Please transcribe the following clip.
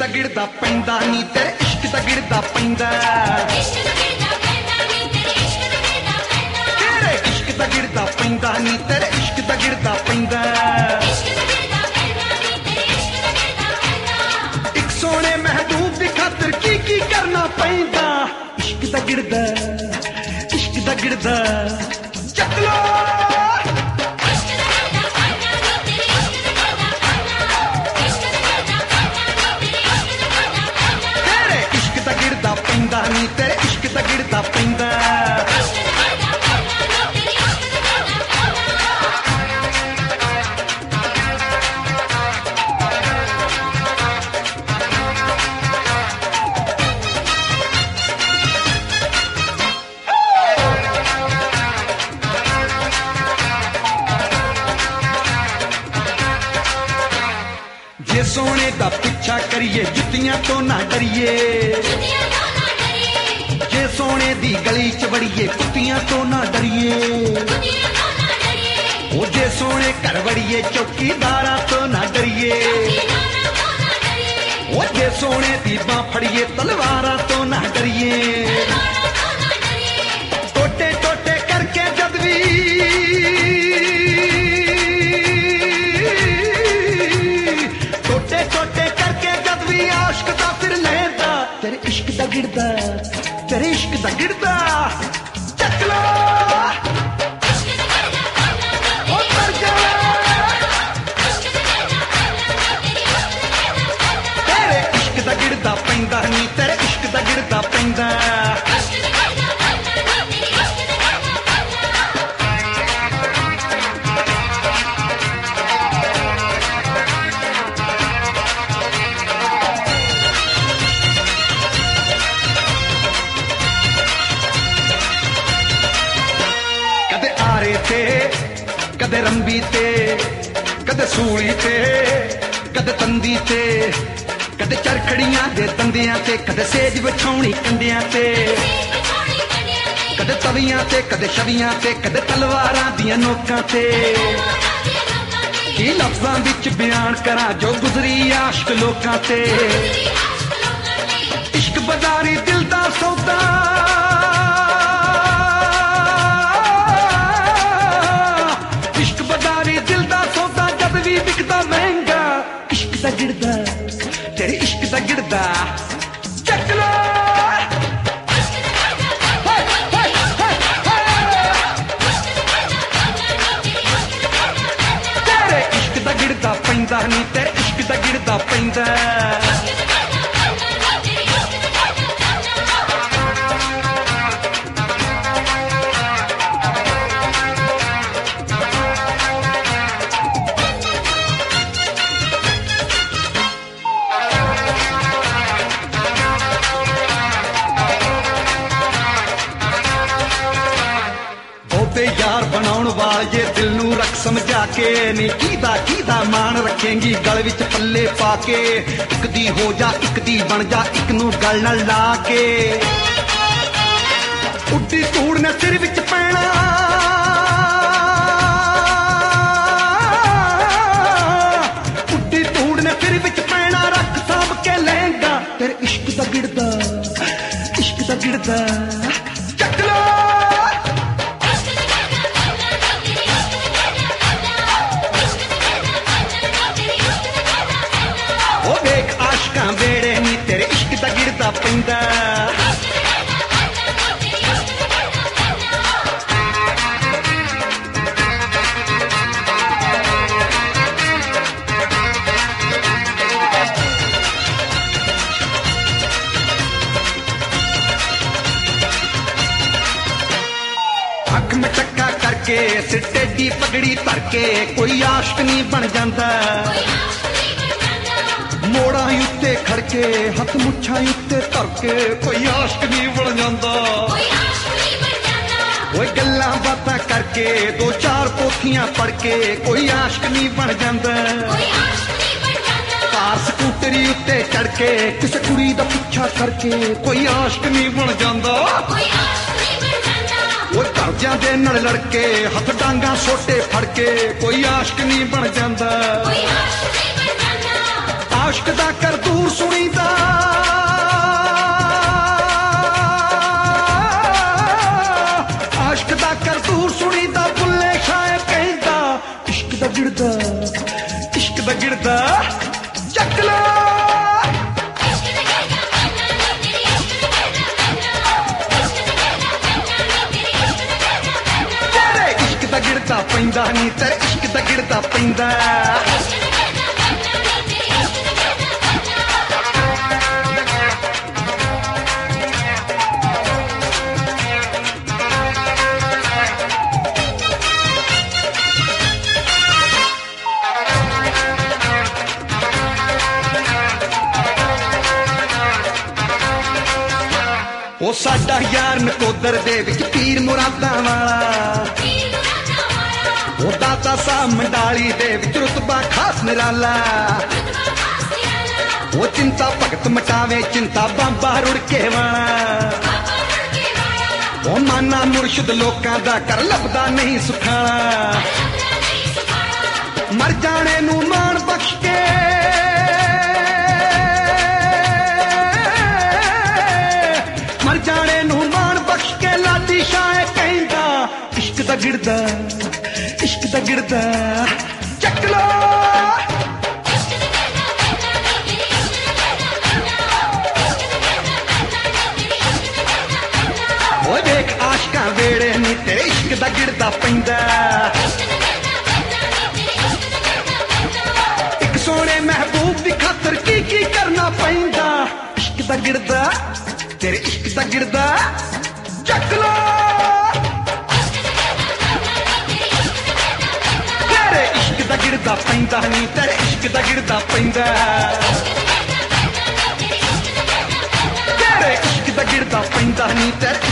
ਦਾ ਗਿਰਦਾ ਪੈਂਦਾ ਨੀ ਤੇਰੇ ਇਸ਼ਕ ਦਾ ਗਿਰਦਾ ਪੈਂਦਾ ਤੇਰੇ ਇਸ਼ਕ ਦਾ ਗਿਰਦਾ ਪੈਂਦਾ ਨੀ ਤੇਰੇ ਇਸ਼ਕ ਦਾ ਗਿਰਦਾ ਪੈਂਦਾ ਇੱਕ ਸੋਹਣੇ ਮਹਿਬੂਬ ਦੀ ਖਾਤਰ ਕੀ ਕੀ ਕਰਨਾ ਪੈਂਦਾ ਇਸ਼ਕ ਦਾ ਗਿਰਦਾ ਚੱਕ ਲੋ ਨੀ ਤੇਰੇ ਇਸ਼ਕ ਦਾ ਗਿਰਦਾ ਪੈਂਦਾ ਜੇ ਸੋਹਣੇ ਦਾ ਪਿੱਛਾ ਕਰੀਏ ਜੁੱਤੀਆਂ ਤੋਂ ਨਾ ਡਰੀਏ ਜੇ ਸੋਹਣੇ ਦੀ ਗਲੀ ਚ ਵੜੀਏ ਕੁੱਤੀਆਂ ਤੋਂ ਨਾ ਡਰੀਏ ਉਹ ਜੇ ਸੋਹਣੇ ਘਰ ਵੜੀਏ ਚੌਕੀਦਾਰਾਂ ਤੋਂ ਨਾ ਡਰੀਏ ਉਹ ਜੇ ਸੋਹਣੇ ਦੀ ਬਾਂਹ ਫੜੀਏ ਤਲਵਾਰਾਂ ਤੋਂ ਨਾ ਡਰੀਏ ਟੋਟੇ ਟੋਟੇ ਕਰਕੇ ਜਦ ਵੀ ਟੋਟੇ ਟੋਟੇ ਕਰਕੇ ਜਦ ਵੀ ਆਸ਼ਕ ਦਾ ਫਿਰ ਲੈਂਦਾ ਤੇਰੇ ਇਸ਼ਕ ਦਾ ਗਿਰਦਾ ਤੇਰੇ ਇਸ਼ਕ ਦਾ ਗਿਰਦਾ ਚੱਕ ਲੋ ਉਹ ਮਰ ਜਾ ਤੇਰੇ ਇਸ਼ਕ ਦਾ ਗਿਰਦਾ ਪੈਂਦਾ ਨੀ ਤੇਰੇ ਇਸ਼ਕ ਦਾ ਗਿਰਦਾ ਪੈਂਦਾ ਕਦੇ ਰੰਬੀ ਤੇ ਕਦੇ ਸੂਲੀ ਤੇ ਕਦੇ ਤੰਦੀ ਤੇ ਕਦੇ ਚਰਖੜੀਆਂ ਦੇ ਤੰਦਿਆਂ ਤੇ ਕਦੇ ਸੇਜ ਵਿਛਾਉਣੀ ਕੰਡਿਆਂ ਤੇ ਕਦੇ ਤਵੀਆਂ ਤੇ ਕਦੇ ਛਵੀਆਂ ਤੇ ਕਦੇ ਤਲਵਾਰਾਂ ਦੀਆਂ ਨੋਕਾਂ ਤੇ ਕੀ ਲਫ਼ਜ਼ਾਂ ਵਿੱਚ ਬਿਆਨ ਕਰਾਂ ਜੋ ਗੁਜ਼ਰੀ ਆਸ਼ਕ ਲੋਕਾਂ ਤੇ ਇਸ਼ਕ ਬਾਜ਼ਾਰੀ ਦਿਲ ਦਾ ਸੌਦਾ ਗਿਰਦਾ ਤੇਰੇ ਇਸ਼ਕ ਦਾ ਗਿਰਦਾ ਚੱਕ ਲੋ ਤੇਰੇ ਇਸ਼ਕ ਦਾ ਗਿਰਦਾ ਪੈਂਦਾ ਨੀ ਤੇਰੇ ਇਸ਼ਕ ਦਾ ਗਿਰਦਾ ਪੈਂਦਾ ਯਾਰ ਬਣਾਉਣ ਵਾਲੇ ਦਿਲ ਨੂੰ ਰੱਖ ਸਮਝਾ ਕੇ ਨੀ ਕਿਹਦਾ ਮਾਣ ਰੱਖੇਂਗੀ ਗਲ ਵਿੱਚ ਪੱਲੇ ਪਾ ਕੇ ਇੱਕ ਦੀ ਹੋ ਜਾ ਇੱਕ ਦੀ ਬਣ ਜਾ ਇੱਕ ਨੂੰ ਗਲ ਨਾਲ ਲਾ ਕੇ ਉੱਡੀ ਧੂੜ ਨੇ ਸਿਰ ਵਿੱਚ ਪੈਣਾ ਉੱਡੀ ਧੂੜ ਨੇ ਸਿਰ ਵਿੱਚ ਪੈਣਾ ਰੱਖ ਸਾਂਭ ਕੇ ਲਹਿੰਗਾ ਤੇਰੇ ਇਸ਼ਕ ਦਾ ਗਿਰਦਾ ਚੱਕ ਲੋ ਵੇੜੇ ਨੀ ਤੇਰੇ ਇਸ਼ਕ ਦਾ ਗਿਰਦਾ ਪੈਂਦਾ ਅੱਖ ਮਟਕਾ ਕਰਕੇ ਸਿਰ ਟੇਢੀ ਪਗੜੀ ਧਰ ਕੇ ਕੋਈ ਆਸ਼ਕ ਨਹੀਂ ਬਣ ਜਾਂਦਾ ਮੋੜਾਂ ਉੱਤੇ ਖੜਕੇ ਹੱਥ ਮੁੱਛਾਂ ਉੱਤੇ ਧਰ ਕੇ ਕੋਈ ਆਸ਼ਕ ਨਹੀਂ ਬਣ ਜਾਂਦਾ ਓਏ ਗੱਲਾਂ ਬਾਤਾਂ ਕਰਕੇ ਦੋ ਚਾਰ ਪੋਥੀਆਂ ਪੜ ਕੇ ਕੋਈ ਆਸ਼ਕ ਨਹੀਂ ਬਣ ਜਾਂਦਾ ਕਾਰ ਸਕੂਟਰੀ ਉੱਤੇ ਚੜ ਕੇ ਕਿਸੇ ਕੁੜੀ ਦਾ ਪਿੱਛਾ ਕਰਕੇ ਕੋਈ ਆਸ਼ਕ ਨਹੀਂ ਬਣ ਜਾਂਦਾ ਓਏ ਘਰਦਿਆਂ ਦੇ ਨਾਲ ਲੜ ਕੇ ਹੱਥ ਡਾਂਗਾ ਸੋਟੇ ਫੜ ਕੇ ਕੋਈ ਆਸ਼ਕ ਨਹੀਂ ਬਣ ਜਾਂਦਾ ਆਸ਼ਕ ਦਾ ਕਰਦੂਰ ਸੁਣੀਦਾ ਆਸ਼ਕ ਦਾ ਕਰਦੂਰ ਸੁਣੀਦਾ ਬੁੱਲੇ ਸ਼ਾਇਰ ਕਹਿੰਦਾ ਇਸ਼ਕ ਦਾ ਗਿਰਦਾ ਚੱਕ ਲਾ ਤੇਰੇ ਇਸ਼ਕ ਦਾ ਗਿਰਦਾ ਪੈਂਦਾ ਨੀ ਤੇਰੇ ਇਸ਼ਕ ਦਾ ਗਿਰਦਾ ਪੈਂਦਾ ਉਹ ਸਾਡਾ ਯਾਰ ਨਕੋਦਰ ਦੇ ਵਿੱਚ ਪੀਰ ਮੁਰਾਦਾਂ ਵਾਲਾ ਉਹ ਦਾਤਾ ਸਾਹਿਬ ਮੰਡਾਲੀ ਦੇ ਵਿੱਚ ਰੁਤਬਾ ਖਾਸ ਨਿਰਾਲਾ ਉਹ ਚਿੰਤਾ ਭਗਤ ਮਟਾਵੇ ਚਿੰਤਾ ਬਾਬਾ ਰੁੜ ਕੇ ਵਾਲਾ ਉਹ ਮਾਨਾ ਮੁਰਸ਼ਿਦ ਲੋਕਾਂ ਦਾ ਕਰ ਲੱਭਦਾ ਨਹੀਂ ਸੁਖਾਣਾ ਮਰ ਜਾਣੇ ਨੂੰ ਮਾਣ ਬਖਸ਼ ਕੇ ਮਰ ਜਾਣੇ ਨੂੰ ਮਾਣ ਬਖਸ਼ ਕੇ ਲਾਡੀ ਸ਼ਾਹ ਕਹਿੰਦਾ ਇਸ਼ਕ ਦਾ ਗਿਰਦਾ ਚੱਕ ਲੋ ਓਏ ਦੇਖ ਆਸ਼ਕਾਂ ਵੇੜੇ ਨੀ ਤੇਰੇ ਇਸ਼ਕ ਦਾ ਗਿਰਦਾ ਪੈਂਦਾ ਇੱਕ ਸੋਹਣੇ ਮਹਿਬੂਬ ਦੀ ਖਾਤਰ ਕੀ ਕਰਨਾ ਪੈਂਦਾ ਇਸ਼ਕ ਦਾ ਗਿਰਦਾ ਤੇਰੇ ਇਸ਼ਕ ਦਾ ਗਿਰਦਾ ਚੱਕ ਲੋ ਤੇਰੇ ਇਸ਼ਕ ਦਾ ਗਿਰਦਾ ਪੈਂਦਾ ਨੀ ਤੇਰੇ ਇਸ਼ਕ ਦਾ ਗਿਰਦਾ ਪੈਂਦਾ ਤੇਰੇ ਇਸ਼ਕ ਦਾ ਗਿਰਦਾ ਪੈਂਦਾ ਨੀ ਤੇਰੇ